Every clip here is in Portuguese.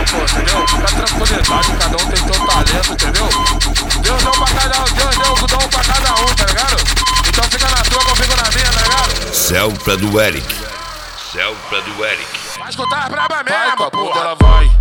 pô, entendeu? Fica tranquilidade, cada um tem seu talento, entendeu? Deus deu pra cada um, Deus deu pra cada um, tá ligado? Então fica na tua que eu fico na minha, tá ligado? Selva do Eric. Selva do Eric. Vai escutar a braba mesmo, vai, com a bunda porra. ela vai,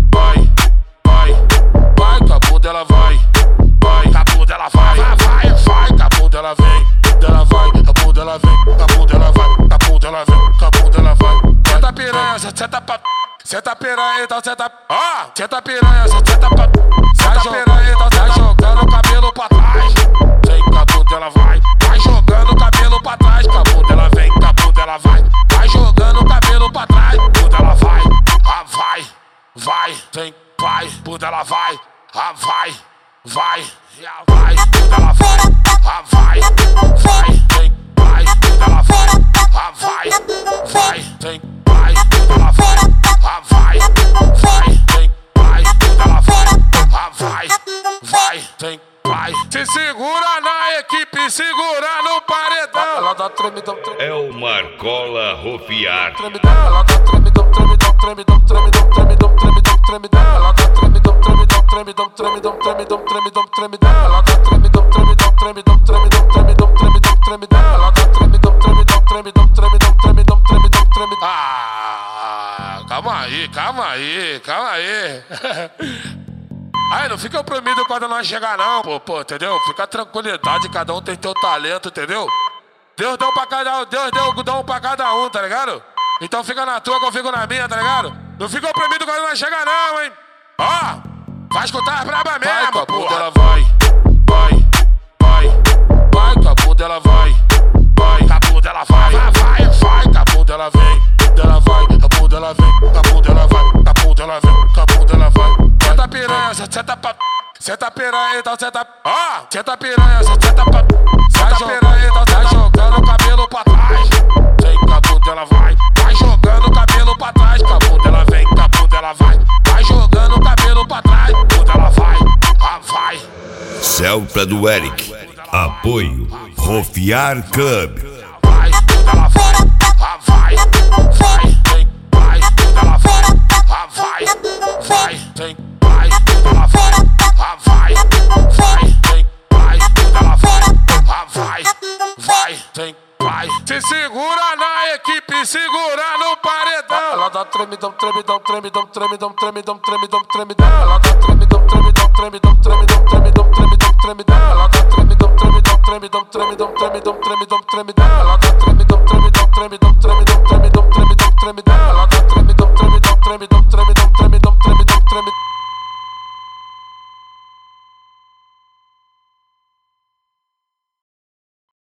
com a bunda ela vai, com a bunda ela vai, com a bunda ela vem, dela vai, a bunda ela vem, a bunda ela vai, a bunda ela vem, a bunda ela vai. Senta piranha, senta pra... Senta piranha, então senta... Ó! Senta piranha, senta pra... Senta piranha, então senta jogando o cabelo pra trás. Vem, com a bunda ela vai, Vai jogando o cabelo pra trás. com a bunda ela vem, com a bunda ela vai, Vai jogando o cabelo pra trás. bunda ela vai, vai, vem, vai, bunda ela vai, vai, bunda ela vai, vem, vai, bunda ela vai, vem, vai, bunda ela vai, vem, vai, bunda ela vai, vem, vai. Se segura na equipe, segura no paredão. Ela dá tremidão, É o Marcola Rofiar. tremidão, ela dá tremidão, tremidão, tremidão, tremidão, tremidão, tremidão, tremidão, ela dá tremidão, tremidão, tremidão, tremidão, tremidão, tremidão, tremidão, ela dá tremidão, tremidão, tremidão, tremidão, tremidão, tremidão, tremidão, ela dá tremidão, tremidão, tremidão, tremidão, tremidão, tremidão, tremidão. Ah, calma aí. Aí, não fica oprimido quando nós chegar não, pô, entendeu? Fica tranquilidade, cada um tem seu talento, entendeu? Deus deu pra cada um, Deus deu pra cada um, tá ligado? Então fica na tua que eu fico na minha, tá ligado? Não fica oprimido quando nós chegar não, hein? Ó, vai escutar a braba Vai, com mesmo, a bunda porra. ela vai, com a bunda ela vai, Com a bunda ela vai, com a bunda ela vem, dela vai, a bunda ela vem, a bunda ela vai, a bunda ela vem, a bunda ela vai. Senta piranha, senta pra... Senta piranha, então senta... Ó, senta piranha, senta pra... Senta piranha, então senta jogando o cabelo pra trás. Vem, com a bunda ela vai, Vai jogando o cabelo pra trás. com a bunda ela vem, com a bunda ela vai, Vai jogando o cabelo pra trás. bunda ela vai, Selva do Eric. Apoio Rofiar Club. bunda ela vai, vem, bunda ela vai, vem, bunda ela vai, vem, bunda ela vai, vem, Se segura na equipe, segura no paredão. ela dá tremidão, tremidão, tremidão, tremidão, tremidão, tremidão, tremidão, ela dá tremidão, tremidão, tremidão, tremidão, tremidão, tremidão, tremidão, ela dá tremidão, tremidão, tremidão, tremidão, tremidão, tremidão, tremidão, ela dá tremidão, tremidão, tremidão.